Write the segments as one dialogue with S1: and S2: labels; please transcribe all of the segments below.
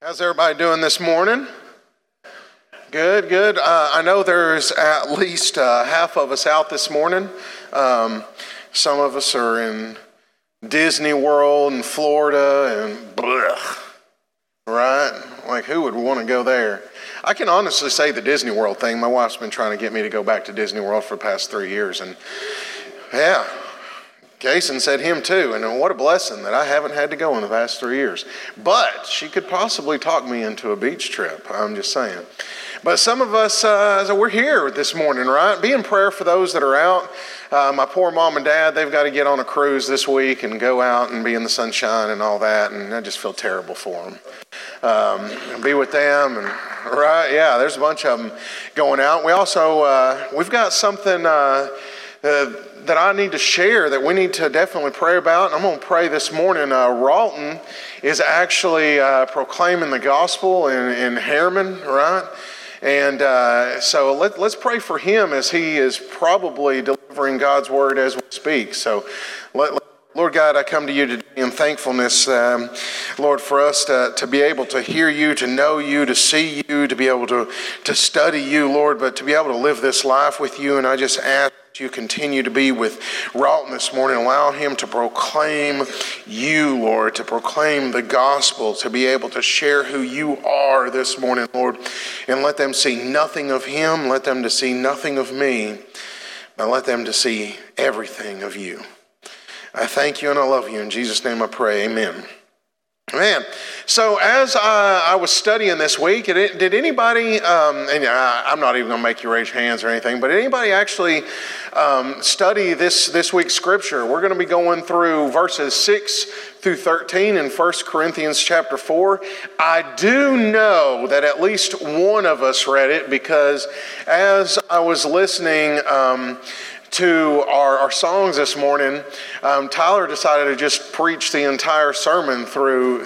S1: How's everybody doing this morning? Good, good. I know there's at least half of us out this morning. Some of us are in Disney World in Florida and blech, right? Like, who would want to go there? I can honestly say the Disney World thing. My wife's been trying to get me to go back to Disney World for the past 3 years. And yeah, Jason said him too. And what a blessing that I haven't had to go in the past 3 years. But she could possibly talk me into a beach trip. I'm just saying. But some of us, we're here this morning, right? Be in prayer for those that are out. My poor mom and dad, they've got to get on a cruise this week and go out and be in the sunshine and all that. And I just feel terrible for them. And be with them. And right, yeah, there's a bunch of them going out. We also, we've got something that I need to share that we need to definitely pray about. I'm going to pray this morning. Ralton is actually proclaiming the gospel in Harriman, right? And so let's pray for him as he is probably delivering God's word as we speak. So, Lord God, I come to you today in thankfulness, Lord, for us to be able to hear you, to know you, to see you, to be able to study you, Lord, but to be able to live this life with you. And I just ask you continue to be with Ralton this morning. Allow him to proclaim you, Lord, to proclaim the gospel, to be able to share who you are this morning, Lord. And let them see nothing of him. Let them to see nothing of me. But let them to see everything of you. I thank you and I love you. In Jesus' name I pray, amen. Man, so as I was studying this week, did anybody, and I'm not even going to make you raise hands or anything, but did anybody actually study this week's scripture? We're going to be going through verses 6 through 13 in 1 Corinthians chapter 4. I do know that at least one of us read it because as I was listening to our songs this morning, Tyler decided to just preach the entire sermon through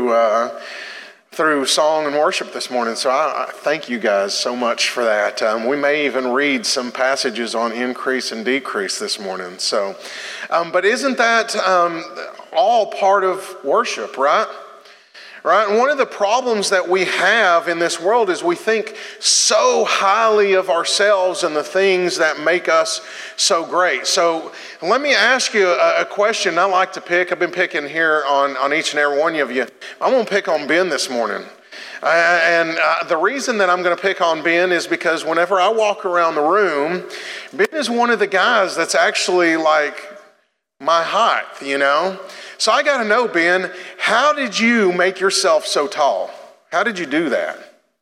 S1: song and worship this morning. So I thank you guys so much for that. We may even read some passages on increase and decrease this morning. So, but isn't that all part of worship, right? Right? And one of the problems that we have in this world is we think so highly of ourselves and the things that make us so great. So let me ask you a question I like to pick. I've been picking here on each and every one of you. I'm going to pick on Ben this morning. And the reason that I'm going to pick on Ben is because whenever I walk around the room, Ben is one of the guys that's actually like my height, you know? So I got to know, Ben, how did you make yourself so tall? How did you do that?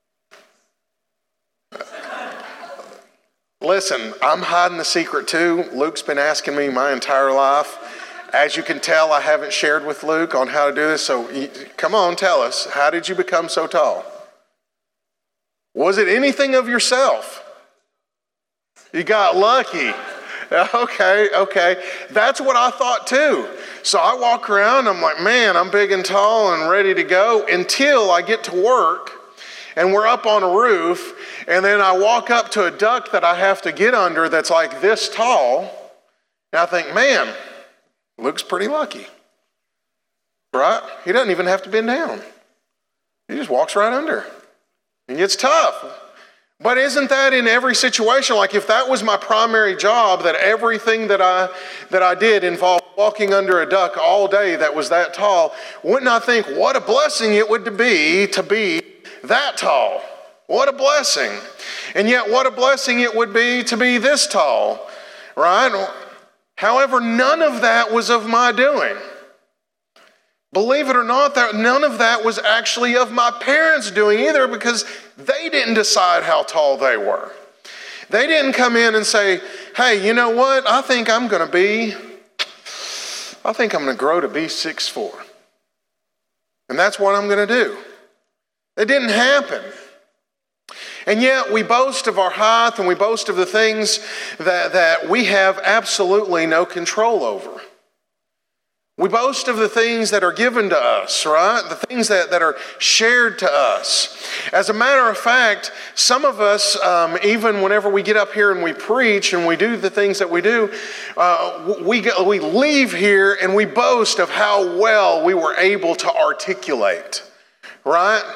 S1: Listen, I'm hiding the secret too. Luke's been asking me my entire life. As you can tell, I haven't shared with Luke on how to do this. So come on, tell us, how did you become so tall? Was it anything of yourself? You got lucky. Okay. That's what I thought too. So I walk around, I'm like, man, I'm big and tall and ready to go until I get to work and we're up on a roof and then I walk up to a duct that I have to get under that's like this tall. And I think, man, Luke's pretty lucky, right? He doesn't even have to bend down. He just walks right under. And it's tough. But isn't that in every situation? Like if that was my primary job, that everything that I did involved walking under a duct all day that was that tall, wouldn't I think what a blessing it would be to be that tall? What a blessing. And yet what a blessing it would be to be this tall, right? However, none of that was of my doing. Believe it or not, that none of that was actually of my parents doing either because they didn't decide how tall they were. They didn't come in and say, hey, you know what? I think I'm going to grow to be 6'4". And that's what I'm going to do. It didn't happen. And yet we boast of our height and we boast of the things that we have absolutely no control over. We boast of the things that are given to us, right? The things that are shared to us. As a matter of fact, some of us, even whenever we get up here and we preach and we do the things that we do, we leave here and we boast of how well we were able to articulate, right?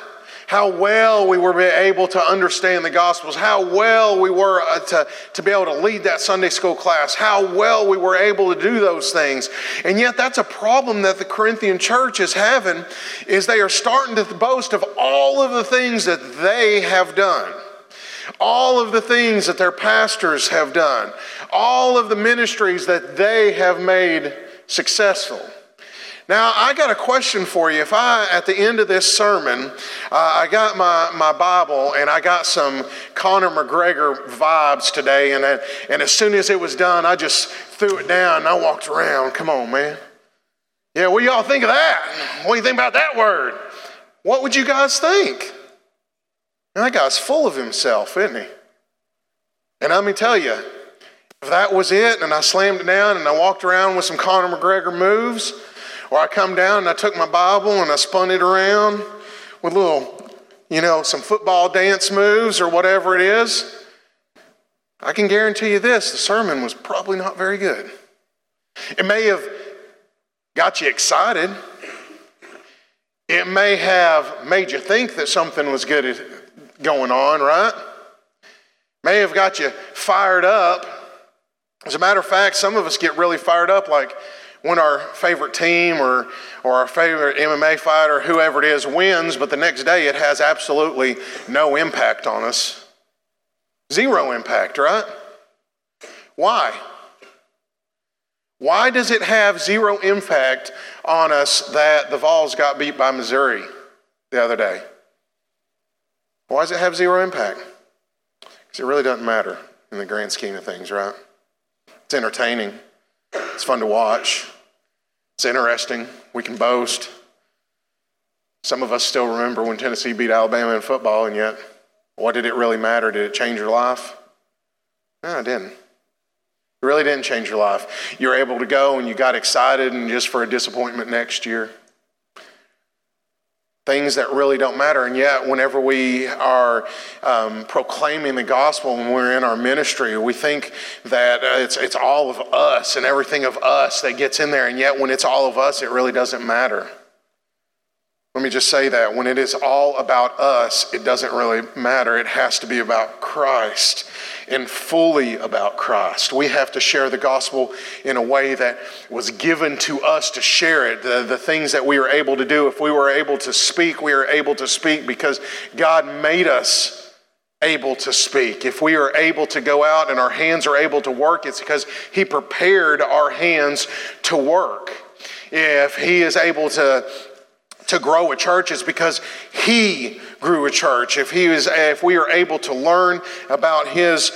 S1: how well we were able to understand the Gospels, how well we were to be able to lead that Sunday school class, how well we were able to do those things. And yet that's a problem that the Corinthian church is having, is they are starting to boast of all of the things that they have done. All of the things that their pastors have done. All of the ministries that they have made successful. Now, I got a question for you. If at the end of this sermon, I got my Bible and I got some Conor McGregor vibes today, and as soon as it was done, I just threw it down and I walked around. Come on, man. Yeah, what do y'all think of that? What do you think about that word? What would you guys think? And that guy's full of himself, isn't he? And let me tell you, if that was it and I slammed it down and I walked around with some Conor McGregor moves, or I come down and I took my Bible and I spun it around with little, some football dance moves or whatever it is, I can guarantee you this, the sermon was probably not very good. It may have got you excited. It may have made you think that something was good going on, right? May have got you fired up. As a matter of fact, some of us get really fired up like when our favorite team or our favorite MMA fighter, whoever it is, wins, but the next day it has absolutely no impact on us. Zero impact, right? Why? Why does it have zero impact on us that the Vols got beat by Missouri the other day? Why does it have zero impact? Because it really doesn't matter in the grand scheme of things, right? It's entertaining. It's fun to watch. It's interesting. We can boast. Some of us still remember when Tennessee beat Alabama in football, and yet, what did it really matter? Did it change your life? No, it didn't. It really didn't change your life. You were able to go and you got excited and just for a disappointment next year. Things that really don't matter. And yet, whenever we are proclaiming the gospel when we're in our ministry, we think that it's all of us and everything of us that gets in there. And yet, when it's all of us, it really doesn't matter. Let me just say that. When it is all about us, it doesn't really matter. It has to be about Christ and fully about Christ. We have to share the gospel in a way that was given to us to share it. The things that we are able to do, if we were able to speak, we are able to speak because God made us able to speak. If we are able to go out and our hands are able to work, it's because He prepared our hands to work. If He is able to grow a church, it's because He grew a church. If we are able to learn about His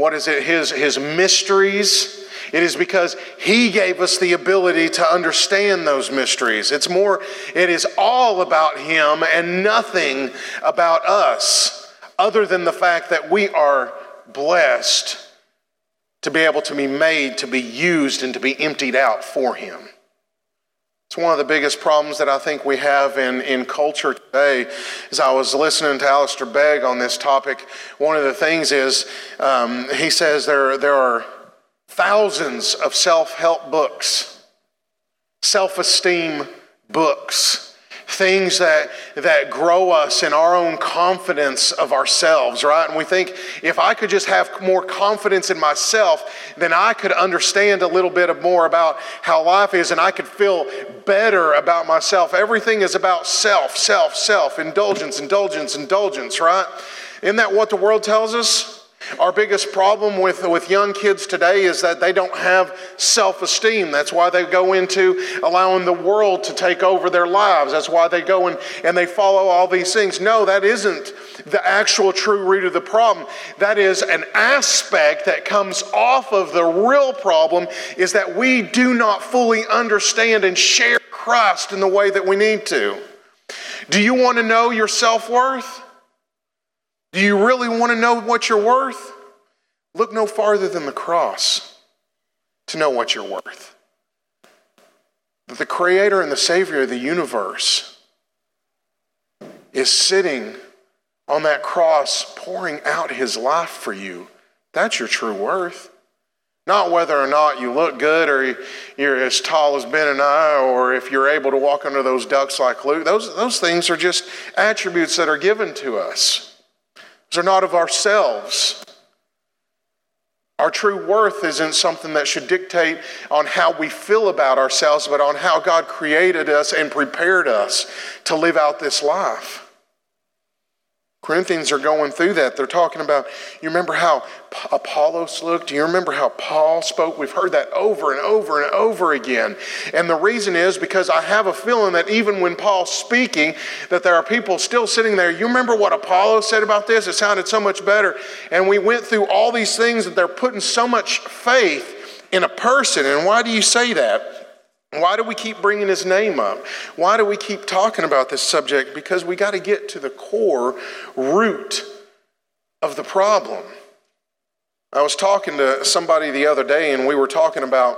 S1: mysteries, it is because He gave us the ability to understand those mysteries. It is all about Him and nothing about us, other than the fact that we are blessed to be able to be made, to be used, and to be emptied out for Him. It's one of the biggest problems that I think we have in culture today. As I was listening to Alistair Begg on this topic, one of the things is he says there are thousands of self-help books, self-esteem books, things that grow us in our own confidence of ourselves, right? And we think, if I could just have more confidence in myself, then I could understand a little bit more about how life is, and I could feel better about myself. Everything is about self, indulgence, right? Isn't that what the world tells us? Our biggest problem with young kids today is that they don't have self-esteem. That's why they go into allowing the world to take over their lives. That's why they go and they follow all these things. No, that isn't the actual true root of the problem. That is an aspect that comes off of the real problem, is that we do not fully understand and share Christ in the way that we need to. Do you want to know your self-worth? Do you really want to know what you're worth? Look no farther than the cross to know what you're worth. That the Creator and the Savior of the universe is sitting on that cross pouring out His life for you. That's your true worth. Not whether or not you look good or you're as tall as Ben and I, or if you're able to walk under those ducks like Luke. Those things are just attributes that are given to us. Those are not of ourselves. Our true worth isn't something that should dictate on how we feel about ourselves, but on how God created us and prepared us to live out this life. Corinthians are going through that. They're talking about, you remember how Apollos looked? Do you remember how Paul spoke? We've heard that over and over and over again. And the reason is because I have a feeling that even when Paul's speaking, that there are people still sitting there. You remember what Apollos said about this? It sounded so much better. And we went through all these things that they're putting so much faith in a person. And why do you say that? Why do we keep bringing his name up? Why do we keep talking about this subject? Because we got to get to the core root of the problem. I was talking to somebody the other day, and we were talking about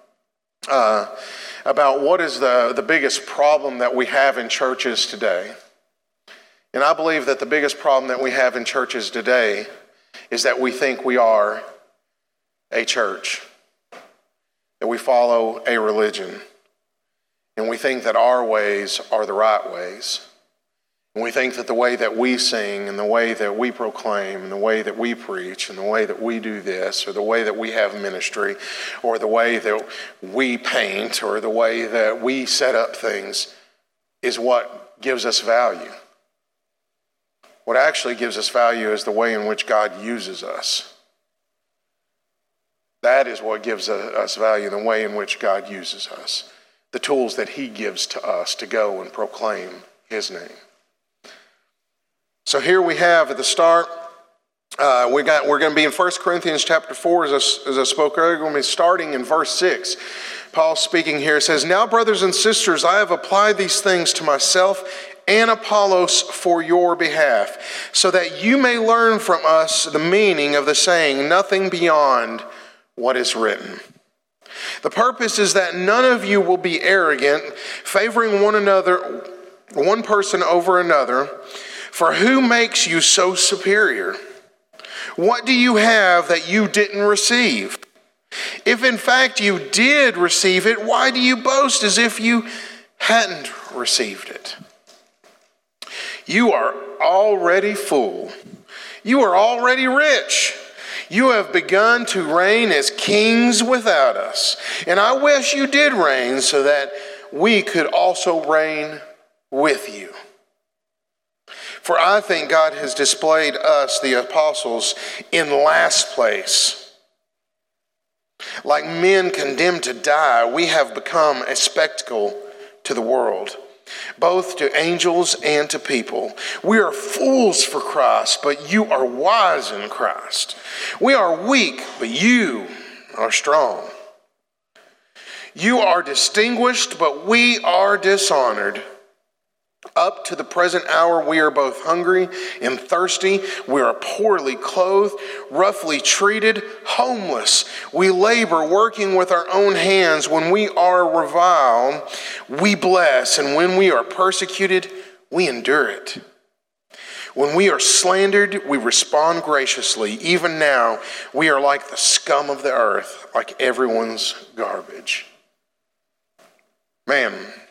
S1: what is the biggest problem that we have in churches today. And I believe that the biggest problem that we have in churches today is that we think we are a church, that we follow a religion, and we think that our ways are the right ways. And we think that the way that we sing and the way that we proclaim and the way that we preach and the way that we do this or the way that we have ministry or the way that we paint or the way that we set up things is what gives us value. What actually gives us value is the way in which God uses us. That is what gives us value, the way in which God uses us. The tools that he gives to us to go and proclaim his name. So here we have at the start, we're going to be in 1 Corinthians chapter 4, as I spoke earlier. We're going to be starting in verse 6. Paul speaking here says, "Now, brothers and sisters, I have applied these things to myself and Apollos for your behalf, so that you may learn from us the meaning of the saying, nothing beyond what is written. The purpose is that none of you will be arrogant, favoring one person over another. For who makes you so superior? What do you have that you didn't receive? If in fact you did receive it, why do you boast as if you hadn't received it? You are already full. You are already rich. You have begun to reign as kings without us. And I wish you did reign so that we could also reign with you. For I think God has displayed us, the apostles, in last place. Like men condemned to die, we have become a spectacle to the world, both to angels and to people. We are fools for Christ, but you are wise in Christ. We are weak, but you are strong. You are distinguished, but we are dishonored. Up to the present hour, we are both hungry and thirsty. We are poorly clothed, roughly treated, homeless. We labor, working with our own hands. When we are reviled, we bless. And when we are persecuted, we endure it. When we are slandered, we respond graciously. Even now, we are like the scum of the earth, like everyone's garbage. Man.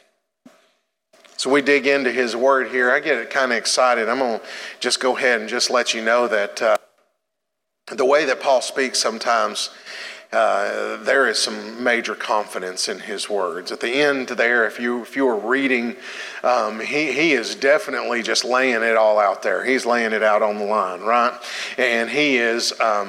S1: So we dig into his word here. I get kind of excited. I'm going to just go ahead and just let you know that the way that Paul speaks sometimes, there is some major confidence in his words. At the end there, if you were reading, he is definitely just laying it all out there. He's laying it out on the line, right? And he's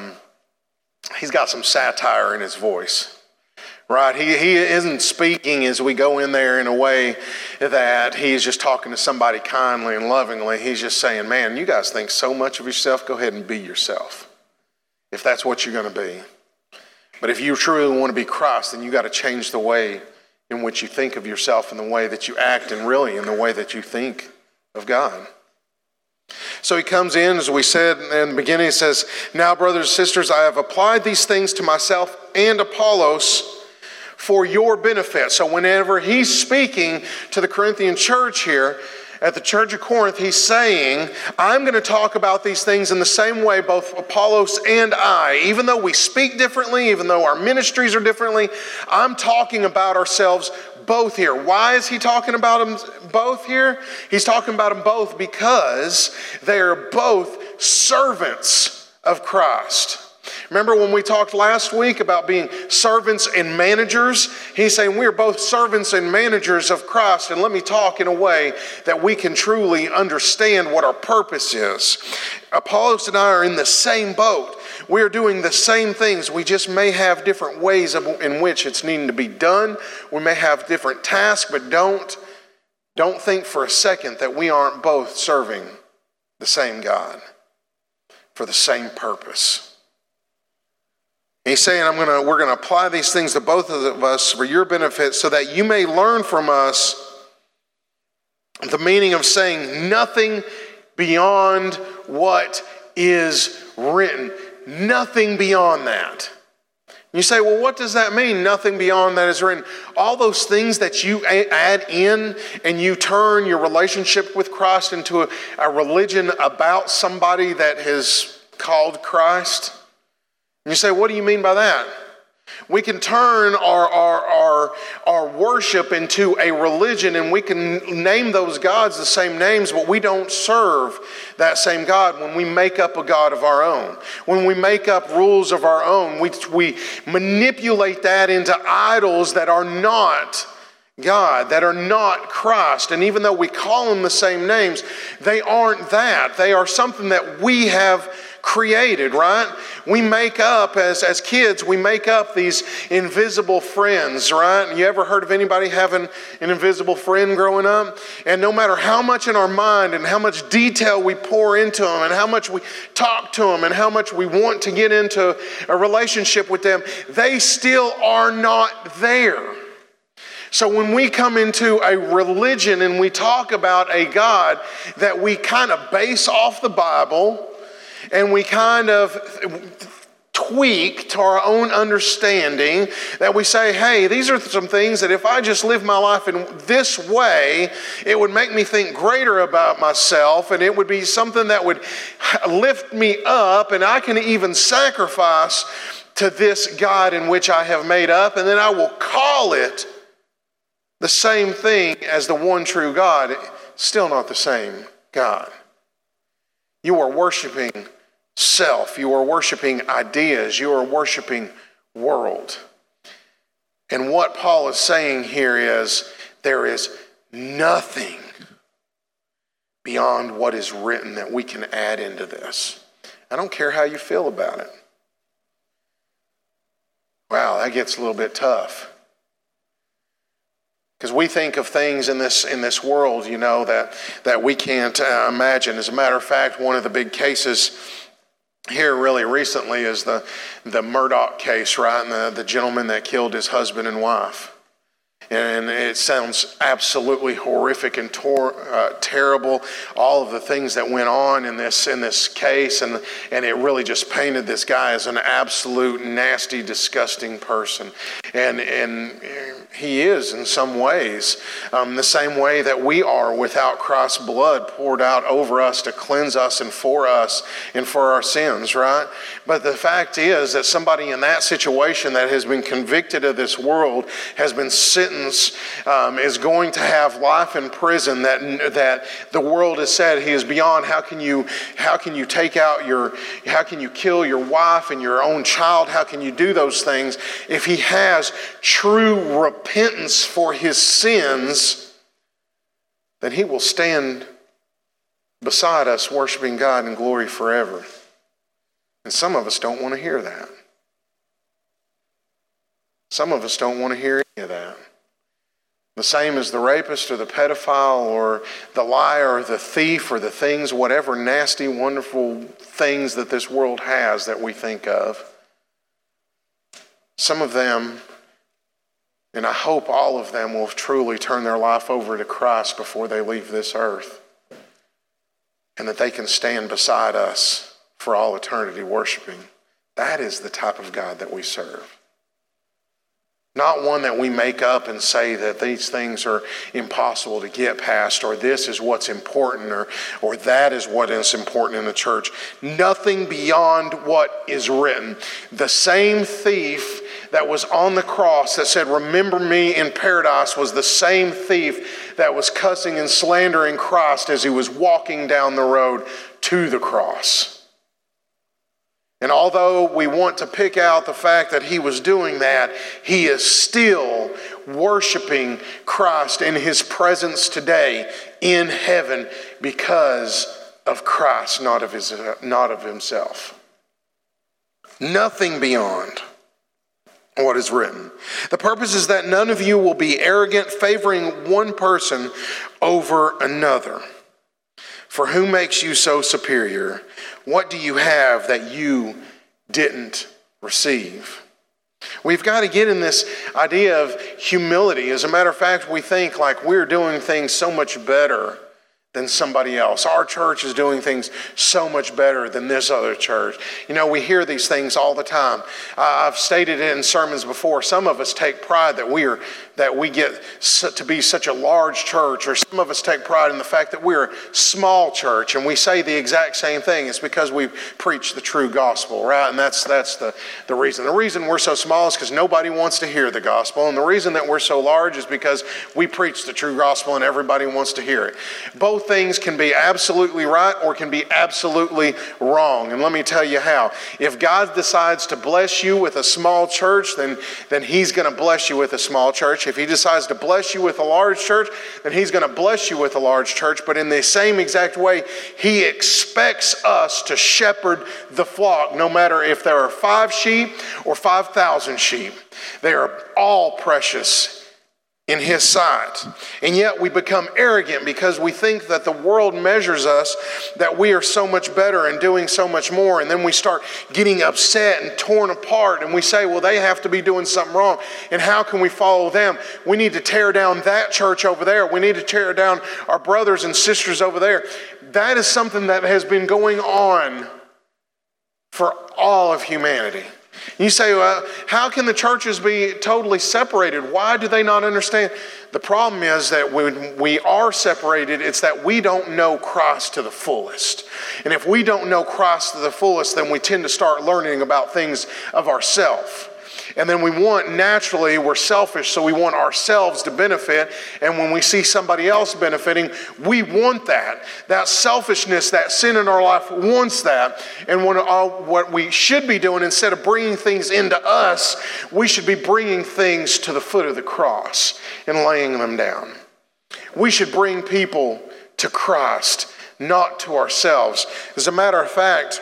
S1: got some satire in his voice. Right, he isn't speaking as we go in there in a way that he's just talking to somebody kindly and lovingly. He's just saying, man, you guys think so much of yourself, go ahead and be yourself, if that's what you're going to be. But if you truly want to be Christ, then you got to change the way in which you think of yourself and the way that you act and really in the way that you think of God. So he comes in, as we said in the beginning, he says, now, brothers and sisters, I have applied these things to myself and Apollos for your benefit. So whenever he's speaking to the Corinthian church here, at the church of Corinth, he's saying, I'm going to talk about these things in the same way, both Apollos and I. Even though we speak differently, even though our ministries are differently, I'm talking about ourselves both here. Why is he talking about them both here? He's talking about them both because they are both servants of Christ. Remember when we talked last week about being servants and managers? He's saying we're both servants and managers of Christ. And let me talk in a way that we can truly understand what our purpose is. Apollos and I are in the same boat. We're doing the same things. We just may have different ways in which it's needing to be done. We may have different tasks, but don't think for a second that we aren't both serving the same God for the same purpose. He's saying, we're going to apply these things to both of us for your benefit so that you may learn from us the meaning of saying nothing beyond what is written. Nothing beyond that. You say, well, what does that mean? Nothing beyond that is written. All those things that you add in and you turn your relationship with Christ into a religion about somebody that is called Christ. And you say, what do you mean by that? We can turn our worship into a religion and we can name those gods the same names, but we don't serve that same God when we make up a God of our own. When we make up rules of our own, we manipulate that into idols that are not God, that are not Christ. And even though we call them the same names, they aren't that. They are something that we have created, right? We make up, as kids, we make up these invisible friends, right? You ever heard of anybody having an invisible friend growing up? And no matter how much in our mind and how much detail we pour into them and how much we talk to them and how much we want to get into a relationship with them, they still are not there. So when we come into a religion and we talk about a God that we kind of base off the Bible and we kind of tweak to our own understanding, that we say, hey, these are some things that if I just live my life in this way, it would make me think greater about myself, and it would be something that would lift me up, and I can even sacrifice to this God in which I have made up, and then I will call it the same thing as the one true God. Still not the same God. You are worshiping self. You are worshiping ideas. You are worshiping world. And what Paul is saying here is there is nothing beyond what is written that we can add into this. I don't care how you feel about it. Wow, that gets a little bit tough. Because we think of things in this world, that we can't imagine. As a matter of fact, one of the big cases here really recently is the Murdoch case, right? And the gentleman that killed his husband and wife. And it sounds absolutely horrific and terrible, all of the things that went on in this case, and it really just painted this guy as an absolute nasty, disgusting person. And he is in some ways, the same way that we are without Christ's blood poured out over us to cleanse us and for our sins, right? But the fact is that somebody in that situation that has been convicted of this world, has been sentenced, is going to have life in prison, that the world has said he is beyond. How can you kill your wife and your own child? How can you do those things? If he has true repentance for his sins, then he will stand beside us worshiping God in glory forever. And some of us don't want to hear that. Some of us don't want to hear any of that. The same as the rapist or the pedophile or the liar or the thief or the things, whatever nasty, wonderful things that this world has that we think of. Some of them, and I hope all of them, will truly turn their life over to Christ before they leave this earth. And that they can stand beside us for all eternity worshiping. That is the type of God that we serve. Not one that we make up and say that these things are impossible to get past, or this is what's important, or that is what is important in the church. Nothing beyond what is written. The same thief that was on the cross that said, "Remember me in paradise," was the same thief that was cussing and slandering Christ as he was walking down the road to the cross. And although we want to pick out the fact that he was doing that, he is still worshiping Christ in his presence today in heaven because of Christ, not of himself. Nothing beyond what is written. The purpose is that none of you will be arrogant, favoring one person over another. For who makes you so superior? What do you have that you didn't receive? We've got to get in this idea of humility. As a matter of fact, we think like we're doing things so much better than somebody else. Our church is doing things so much better than this other church. You know, we hear these things all the time. I've stated it in sermons before. Some of us take pride that we get to be such a large church, or some of us take pride in the fact that we're a small church, and we say the exact same thing. It's because we preach the true gospel, right? And that's the reason. The reason we're so small is because nobody wants to hear the gospel, and the reason that we're so large is because we preach the true gospel and everybody wants to hear it. Both things can be absolutely right or can be absolutely wrong. And let me tell you how. If God decides to bless you with a small church, then he's going to bless you with a small church. If he decides to bless you with a large church, then he's going to bless you with a large church. But in the same exact way, he expects us to shepherd the flock, no matter if there are 5 sheep or 5,000 sheep. They are all precious in his sight. And yet we become arrogant because we think that the world measures us, that we are so much better and doing so much more. And then we start getting upset and torn apart. And we say, well, they have to be doing something wrong. And how can we follow them? We need to tear down that church over there. We need to tear down our brothers and sisters over there. That is something that has been going on for all of humanity. You say, well, how can the churches be totally separated? Why do they not understand? The problem is that when we are separated, it's that we don't know Christ to the fullest. And if we don't know Christ to the fullest, then we tend to start learning about things of ourselves. And then we're selfish, so we want ourselves to benefit. And when we see somebody else benefiting, we want that. That selfishness, that sin in our life wants that. And what we should be doing, instead of bringing things into us, we should be bringing things to the foot of the cross and laying them down. We should bring people to Christ, not to ourselves. As a matter of fact,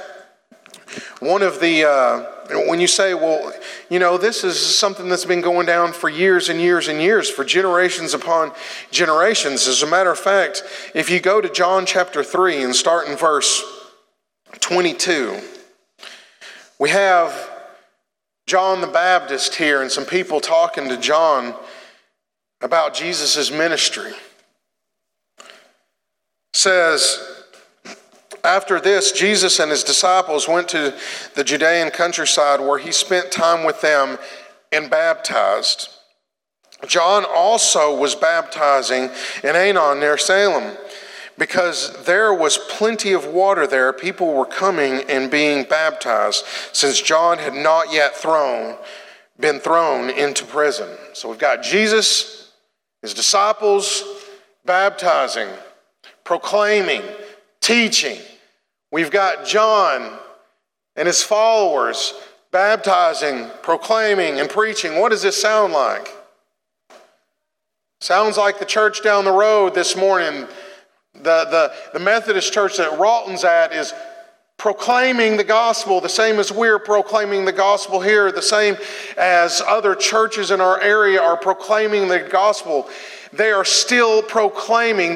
S1: when you say, well, you know, this is something that's been going down for years and years and years, for generations upon generations. As a matter of fact, if you go to John chapter 3 and start in verse 22, we have John the Baptist here and some people talking to John about Jesus' ministry. It says, after this, Jesus and his disciples went to the Judean countryside where he spent time with them and baptized. John also was baptizing in Aenon near Salem. Because there was plenty of water there, people were coming and being baptized, since John had not yet been thrown into prison. So we've got Jesus, his disciples, baptizing, proclaiming, teaching. We've got John and his followers baptizing, proclaiming, and preaching. What does this sound like? Sounds like the church down the road this morning. The Methodist church that Ralton's at is proclaiming the gospel, the same as we're proclaiming the gospel here, the same as other churches in our area are proclaiming the gospel. They are still proclaiming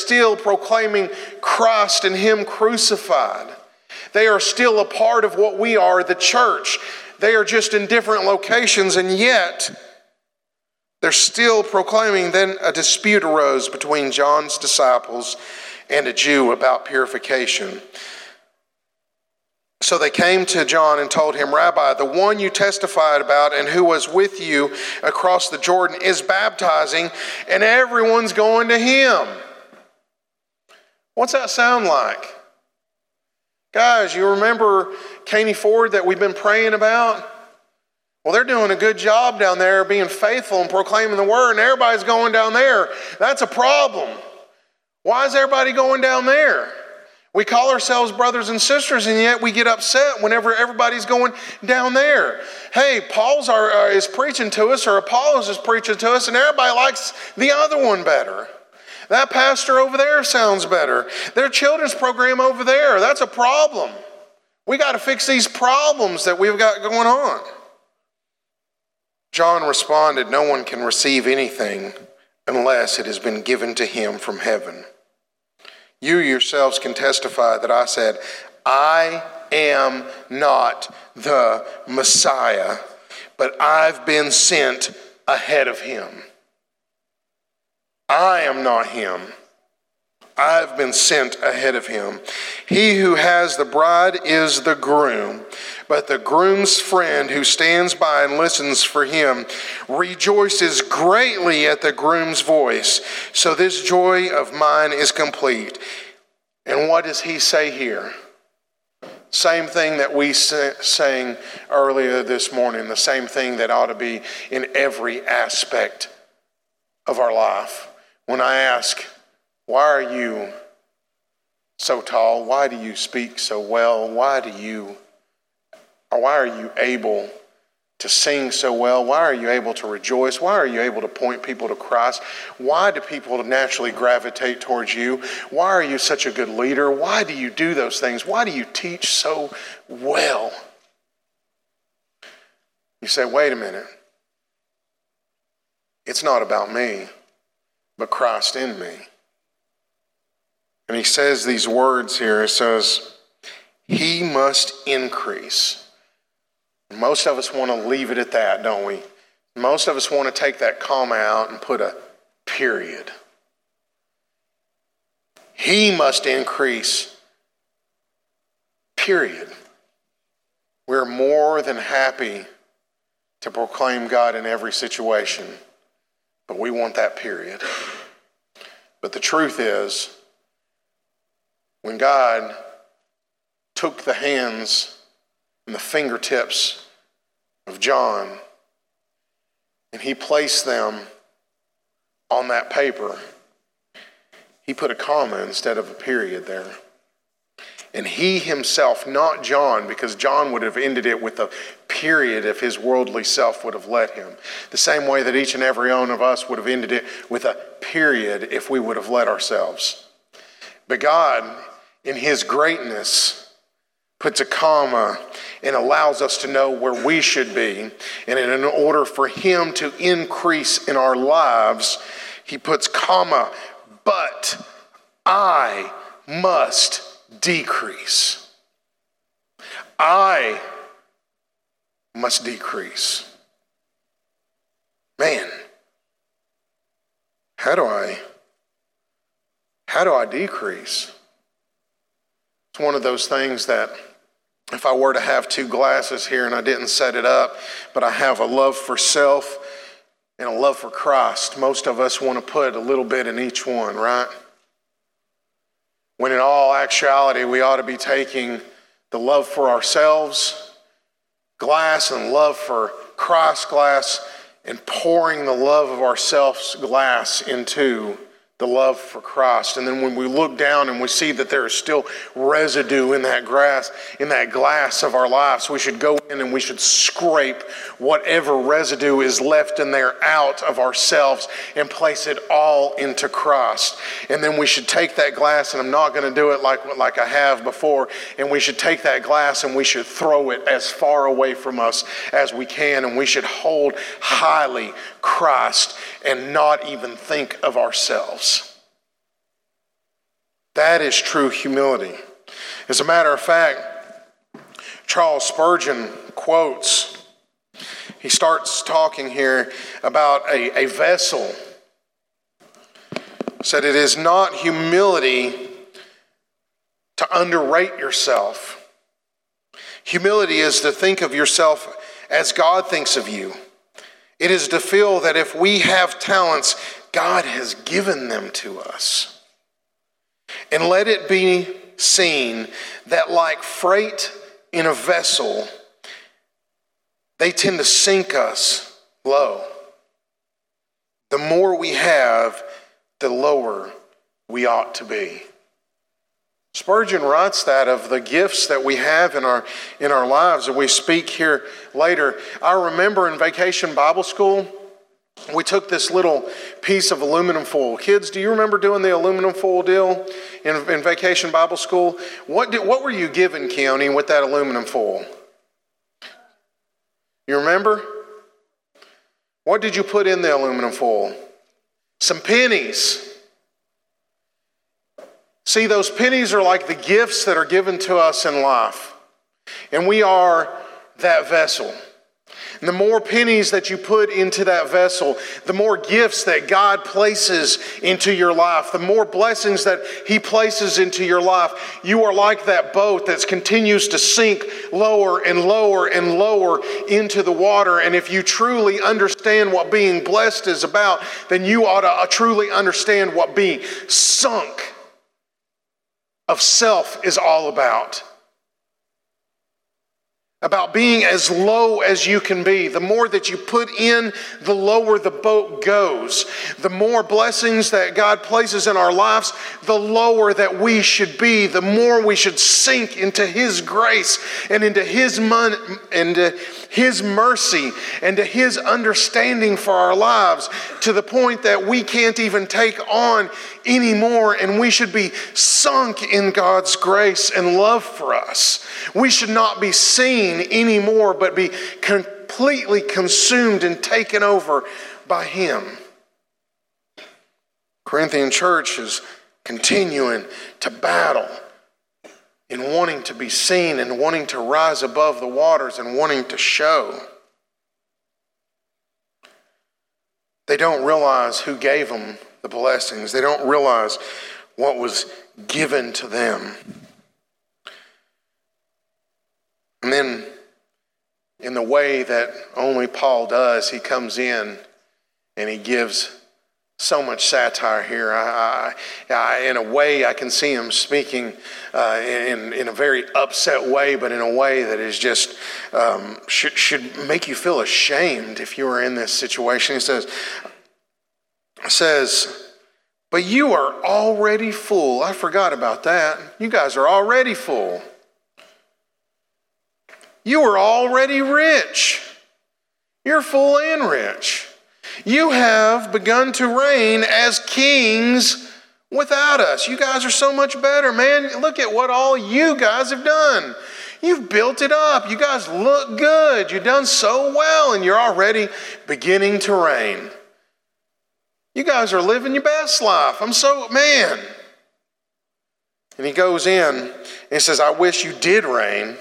S1: Christ and him crucified. They are still a part of what we are, the church. They are just in different locations, and yet they're still proclaiming. Then a dispute arose between John's disciples and a Jew about purification. So they came to John and told him, Rabbi, the one you testified about and who was with you across the Jordan is baptizing, and everyone's going to him. What's that sound like? Guys, you remember Caney Ford that we've been praying about? Well, they're doing a good job down there being faithful and proclaiming the word, and everybody's going down there. That's a problem. Why is everybody going down there? We call ourselves brothers and sisters, and yet we get upset whenever everybody's going down there. Hey, Paul's is preaching to us, or Apollos is preaching to us, and everybody likes the other one better. That pastor over there sounds better. Their children's program over there, that's a problem. We got to fix these problems that we've got going on. John responded, no one can receive anything unless it has been given to him from heaven. You yourselves can testify that I said, I am not the Messiah, but I've been sent ahead of him. I am not him. I've been sent ahead of him. He who has the bride is the groom, but the groom's friend who stands by and listens for him rejoices greatly at the groom's voice. So this joy of mine is complete. And what does he say here? Same thing that we sang earlier this morning, the same thing that ought to be in every aspect of our life. When I ask, why are you so tall? Why do you speak so well? Why are you able to sing so well? Why are you able to rejoice? Why are you able to point people to Christ? Why do people naturally gravitate towards you? Why are you such a good leader? Why do you do those things? Why do you teach so well? You say, wait a minute. It's not about me, but Christ in me. And he says these words here. It says, he must increase. Most of us want to leave it at that, don't we? Most of us want to take that comma out and put a period. He must increase, period. We're more than happy to proclaim God in every situation, but we want that period. But the truth is, when God took the hands and the fingertips of John and he placed them on that paper, he put a comma instead of a period there. And he himself, not John, because John would have ended it with a period if his worldly self would have let him. The same way that each and every one of us would have ended it with a period if we would have let ourselves. But God, in his greatness, puts a comma and allows us to know where we should be. And in order for him to increase in our lives, he puts comma, but I must decrease. I must decrease. Man, how do I decrease? It's one of those things that if I were to have two glasses here and I didn't set it up, but I have a love for self and a love for Christ, most of us want to put a little bit in each one, right? When in all actuality, we ought to be taking the love for ourselves glass and love for Christ glass and pouring the love of ourselves glass into the love for Christ. And then when we look down and we see that there is still residue in that glass of our lives, we should go in and we should scrape whatever residue is left in there out of ourselves and place it all into Christ. And then we should take that glass, and I'm not going to do it like I have before, and we should take that glass and we should throw it as far away from us as we can, and we should hold highly Christ and not even think of ourselves. That is true humility. As a matter of fact, Charles Spurgeon quotes, he starts talking here about a vessel. Said it is not humility to underrate yourself, Humility is to think of yourself as God thinks of you. It is to feel that if we have talents, God has given them to us. And let it be seen that like freight in a vessel, they tend to sink us low. The more we have, the lower we ought to be. Spurgeon writes that of the gifts that we have in our lives, and we speak here later. I remember in Vacation Bible School, we took this little piece of aluminum foil. Kids, do you remember doing the aluminum foil deal in Vacation Bible School? What were you given, Keone, with that aluminum foil? You remember? What did you put in the aluminum foil? Some pennies. See, those pennies are like the gifts that are given to us in life. And we are that vessel. And the more pennies that you put into that vessel, the more gifts that God places into your life, the more blessings that He places into your life. You are like that boat that continues to sink lower and lower and lower into the water. And if you truly understand what being blessed is about, then you ought to truly understand what being sunk of self is all about. About being as low as you can be. The more that you put in, the lower the boat goes. The more blessings that God places in our lives, the lower that we should be. The more we should sink into His grace and into His mercy and to His understanding for our lives, to the point that we can't even take on anymore, and we should be sunk in God's grace and love for us. We should not be seen anymore, but be completely consumed and taken over by Him. Corinthian church is continuing to battle in wanting to be seen and wanting to rise above the waters and wanting to show. They don't realize who gave them the blessings. They don't realize what was given to them. And then, in the way that only Paul does, he comes in and he gives so much satire here. In a way, I can see him speaking in a very upset way, but in a way that is just should make you feel ashamed if you were in this situation. He says, but you are already full. I forgot about that. You guys are already full. You are already rich. You're full and rich. You have begun to reign as kings without us. You guys are so much better, man. Look at what all you guys have done. You've built it up. You guys look good. You've done so well, and you're already beginning to reign. You guys are living your best life. Man. And he goes in and he says, I wish you did reign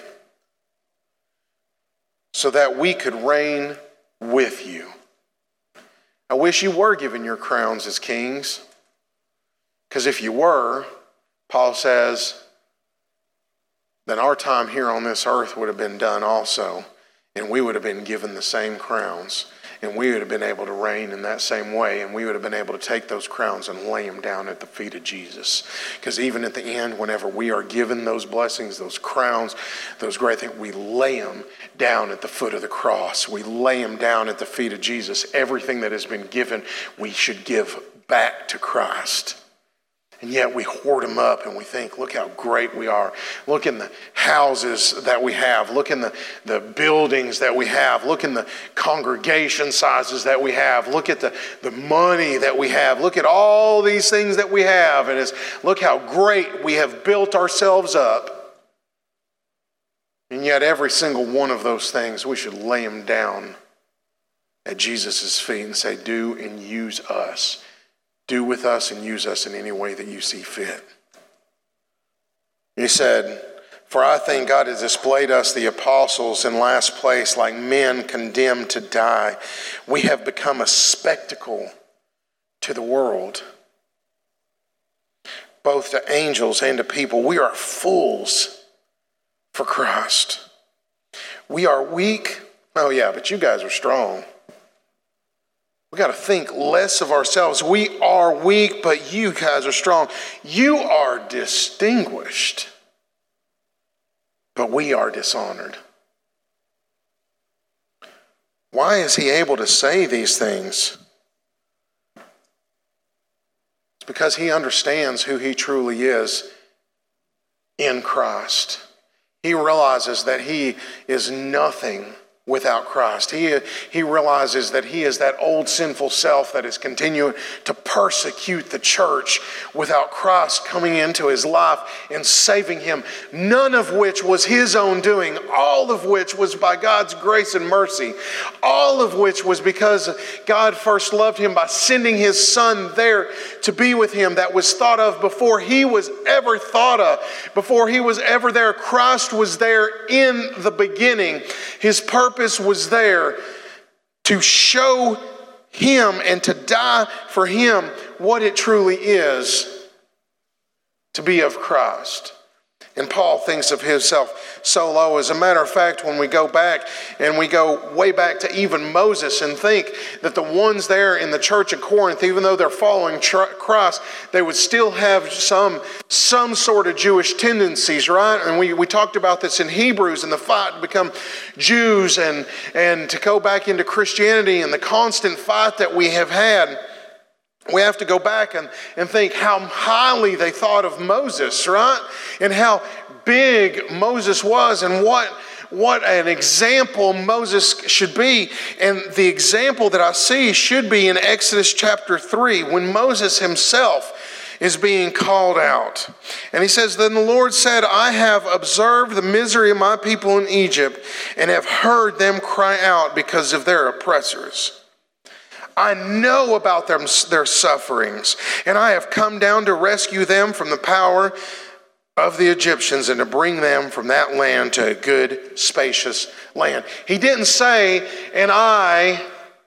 S1: so that we could reign with you. I wish you were given your crowns as kings. Because if you were, Paul says, then our time here on this earth would have been done also. And we would have been given the same crowns. And we would have been able to reign in that same way. And we would have been able to take those crowns and lay them down at the feet of Jesus. Because even at the end, whenever we are given those blessings, those crowns, those great things, we lay them down at the foot of the cross. We lay them down at the feet of Jesus. Everything that has been given, we should give back to Christ. And yet we hoard them up and we think, look how great we are. Look in the houses that we have. Look in the buildings that we have. Look in the congregation sizes that we have. Look at the money that we have. Look at all these things that we have. And look how great we have built ourselves up. And yet every single one of those things, we should lay them down at Jesus' feet and say, do and use us. Do with us and use us in any way that you see fit. He said, for I think God has displayed us, the apostles, in last place like men condemned to die. We have become a spectacle to the world, both to angels and to people. We are fools for Christ. We are weak. Oh yeah, but you guys are strong. We got to think less of ourselves. We are weak, but you guys are strong. You are distinguished, but we are dishonored. Why is he able to say these things? It's because he understands who he truly is in Christ. He realizes that he is nothing without Christ. He realizes that he is that old sinful self that is continuing to persecute the church without Christ coming into his life and saving him, none of which was his own doing, all of which was by God's grace and mercy, all of which was because God first loved him by sending his son there to be with him. That was thought of before he was ever thought of, before he was ever there. Christ was there in the beginning. His purpose was there to show him and to die for him what it truly is to be of Christ. And Paul thinks of himself so low. As a matter of fact, when we go back and we go way back to even Moses and think that the ones there in the church of Corinth, even though they're following Christ, they would still have some sort of Jewish tendencies, right? And we talked about this in Hebrews and the fight to become Jews and to go back into Christianity and the constant fight that we have had. We have to go back and think how highly they thought of Moses, right? And how big Moses was and what an example Moses should be. And the example that I see should be in Exodus chapter 3 when Moses himself is being called out. And he says, "Then the Lord said, I have observed the misery of my people in Egypt and have heard them cry out because of their oppressors. I know about their sufferings, and I have come down to rescue them from the power of the Egyptians and to bring them from that land to a good, spacious land." He didn't say, and I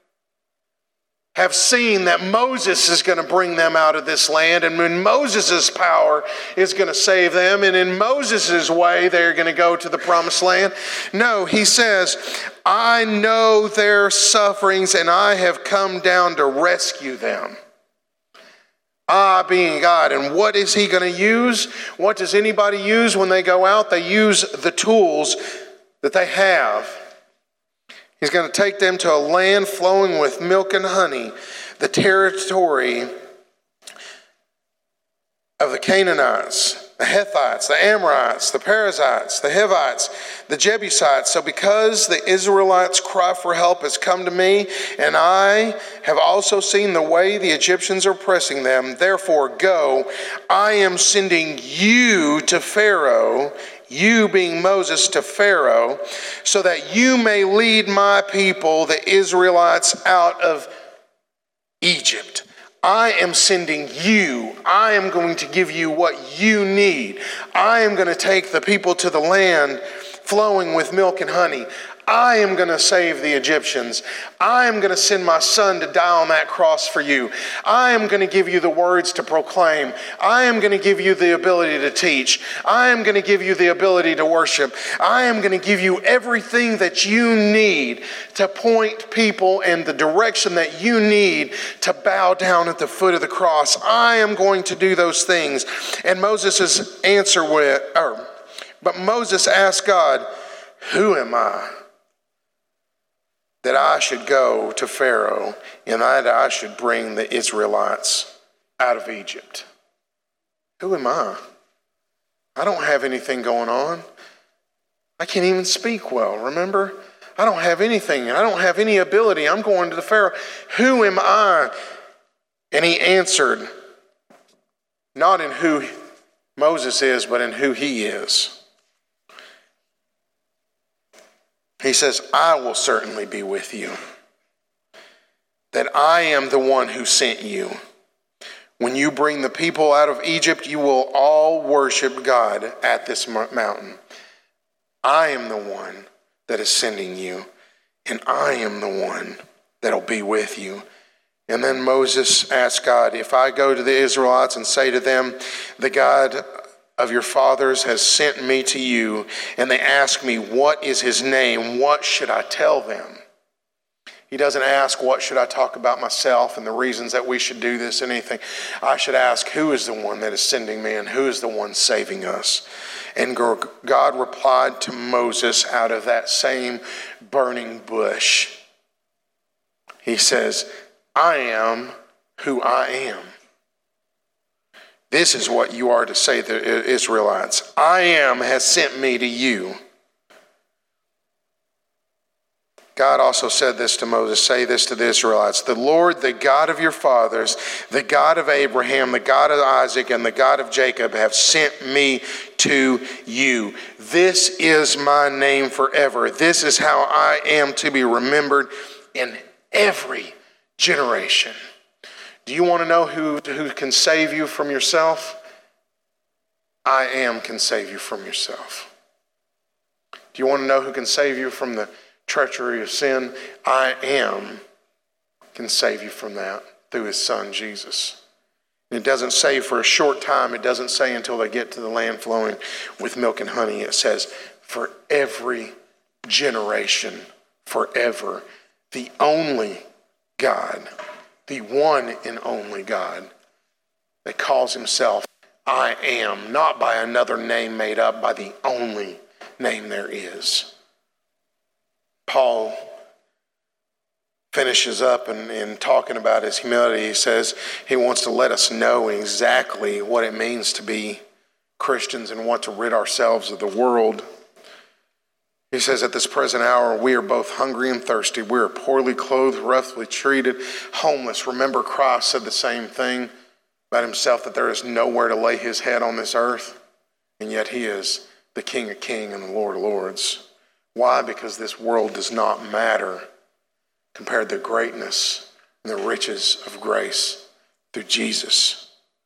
S1: have seen that Moses is going to bring them out of this land, and when Moses' power is going to save them, and in Moses' way they're going to go to the promised land. No, he says, I know their sufferings, and I have come down to rescue them. I being God. And what is he going to use? What does anybody use when they go out? They use the tools that they have. He's going to take them to a land flowing with milk and honey, the territory of the Canaanites, the Hittites, the Amorites, the Perizzites, the Hivites, the Jebusites. So because the Israelites' cry for help has come to me, and I have also seen the way the Egyptians are pressing them, therefore go, I am sending you to Pharaoh, you being Moses, to Pharaoh, so that you may lead my people, the Israelites, out of Egypt. I am sending you. I am going to give you what you need. I am going to take the people to the land flowing with milk and honey. I am going to save the Egyptians. I am going to send my son to die on that cross for you. I am going to give you the words to proclaim. I am going to give you the ability to teach. I am going to give you the ability to worship. I am going to give you everything that you need to point people in the direction that you need to bow down at the foot of the cross. I am going to do those things. And Moses' answer but Moses asked God, who am I that I should go to Pharaoh and that I should bring the Israelites out of Egypt? Who am I? I don't have anything going on. I can't even speak well, remember? I don't have anything. I don't have any ability. I'm going to the Pharaoh. Who am I? And he answered, not in who Moses is, but in who he is. He says, I will certainly be with you. That I am the one who sent you. When you bring the people out of Egypt, you will all worship God at this mountain. I am the one that is sending you, and I am the one that will be with you. And then Moses asked God, if I go to the Israelites and say to them, the God of your fathers has sent me to you, and they ask me, what is his name? What should I tell them? He doesn't ask, what should I talk about myself and the reasons that we should do this and anything. I should ask, who is the one that is sending me and who is the one saving us? And God replied to Moses out of that same burning bush. He says, I am who I am. This is what you are to say to the Israelites. I am has sent me to you. God also said this to Moses, say this to the Israelites, the Lord, the God of your fathers, the God of Abraham, the God of Isaac, and the God of Jacob have sent me to you. This is my name forever. This is how I am to be remembered in every generation. Do you want to know who can save you from yourself? I am can save you from yourself. Do you want to know who can save you from the treachery of sin? I am can save you from that through his son Jesus. And it doesn't say for a short time. It doesn't say until they get to the land flowing with milk and honey. It says for every generation, forever. The only God, the one and only God that calls himself I am, not by another name made up, by the only name there is. Paul finishes up in talking about his humility. He says he wants to let us know exactly what it means to be Christians and want to rid ourselves of the world. He says, at this present hour, we are both hungry and thirsty. We are poorly clothed, roughly treated, homeless. Remember, Christ said the same thing about himself, that there is nowhere to lay his head on this earth. And yet he is the King of Kings and the Lord of Lords. Why? Because this world does not matter compared to the greatness and the riches of grace through Jesus.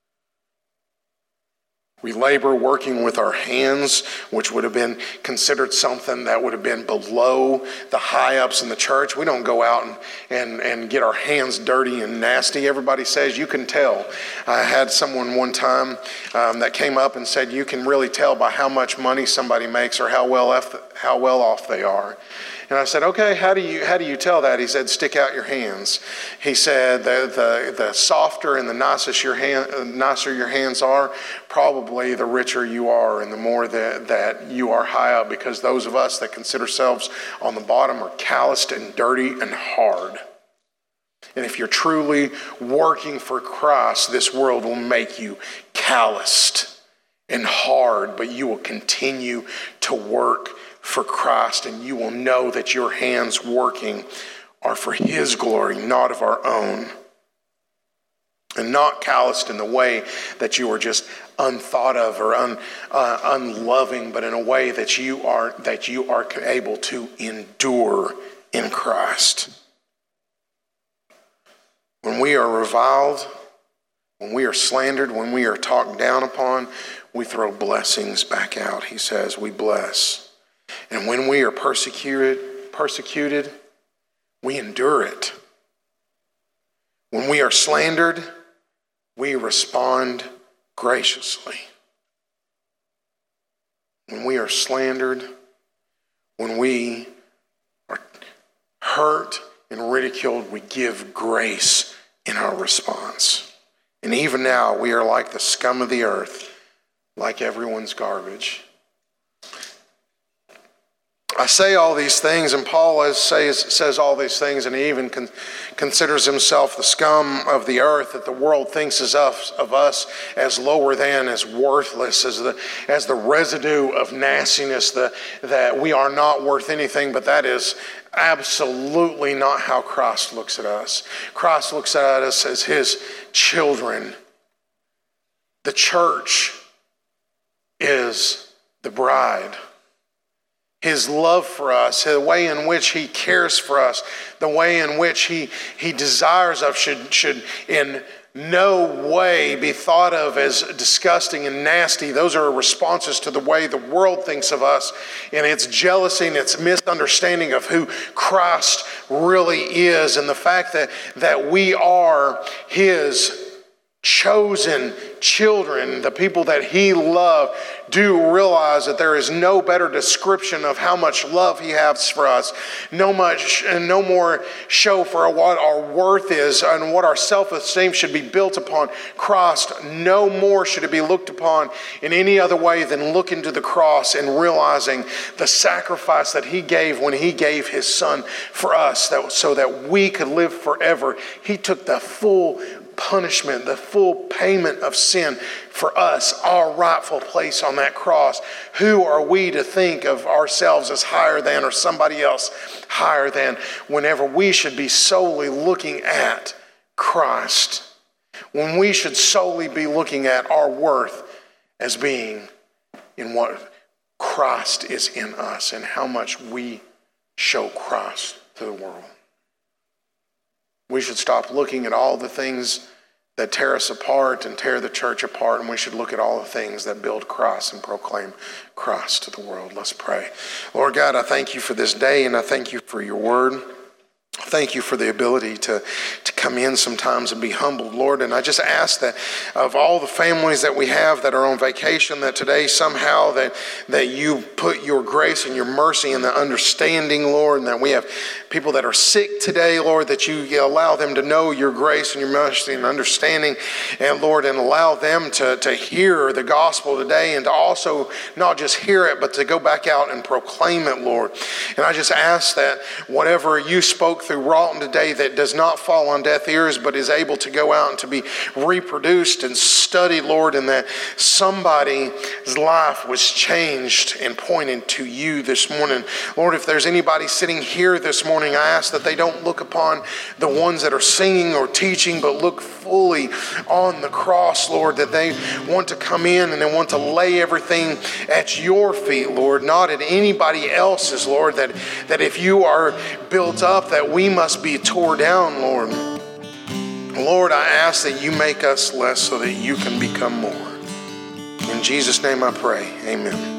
S1: We labor working with our hands, which would have been considered something that would have been below the high-ups in the church. We don't go out and get our hands dirty and nasty. Everybody says, you can tell. I had someone one time that came up and said, you can really tell by how much money somebody makes or how well off they are. And I said, okay, how do you tell that? He said, stick out your hands. He said, the softer and the nicer your hands are, probably the richer you are and the more that you are high up, because those of us that consider ourselves on the bottom are calloused and dirty and hard. And if you're truly working for Christ, this world will make you calloused and hard, but you will continue to work for Christ, and you will know that your hands working are for his glory, not of our own. And not calloused in the way that you are just unthought of or unloving, but in a way that you are able to endure in Christ. When we are reviled, when we are slandered, when we are talked down upon, we throw blessings back out. He says, we bless. And when we are persecuted, we endure it. When we are slandered, we respond graciously. When we are slandered, when we are hurt and ridiculed, we give grace in our response. And even now, we are like the scum of the earth, like everyone's garbage. I say all these things, and Paul says all these things, and he even considers himself the scum of the earth, that the world thinks of us as lower than, as worthless, as the residue of nastiness, that we are not worth anything. But that is absolutely not how Christ looks at us. Christ looks at us as his children. The church is the bride. His love for us, the way in which he cares for us, the way in which he desires us should in no way be thought of as disgusting and nasty. Those are responses to the way the world thinks of us and its jealousy and its misunderstanding of who Christ really is, and the fact that we are his chosen children, the people that he loved, do realize that there is no better description of how much love he has for us. No more show for what our worth is and what our self-esteem should be built upon Christ. No more should it be looked upon in any other way than looking to the cross and realizing the sacrifice that he gave when he gave his son for us, so that we could live forever. He took the full punishment, the full payment of sin for us, our rightful place on that cross. Who are we to think of ourselves as higher than, or somebody else higher than, whenever we should be solely looking at Christ, when we should solely be looking at our worth as being in what Christ is in us and how much we show Christ to the world. We should stop looking at all the things that tear us apart and tear the church apart, and we should look at all the things that build Christ and proclaim Christ to the world. Let's pray. Lord God, I thank you for this day, and I thank you for your word. Thank you for the ability to come in sometimes and be humbled, Lord. And I just ask that of all the families that we have that are on vacation, that today somehow that you put your grace and your mercy and the understanding, Lord, and that we have people that are sick today, Lord, that you allow them to know your grace and your mercy and understanding, and Lord, and allow them to hear the gospel today, and to also not just hear it, but to go back out and proclaim it, Lord. And I just ask that whatever you spoke through Rawton today that does not fall on deaf ears, but is able to go out and to be reproduced and studied, Lord, and that somebody's life was changed and pointed to you this morning. Lord, if there's anybody sitting here this morning, I ask that they don't look upon the ones that are singing or teaching, but look fully on the cross, Lord, that they want to come in and they want to lay everything at your feet, Lord, not at anybody else's, Lord, that if you are built up, that we must be tore down, Lord. Lord, I ask that you make us less so that you can become more. In Jesus' name I pray, amen.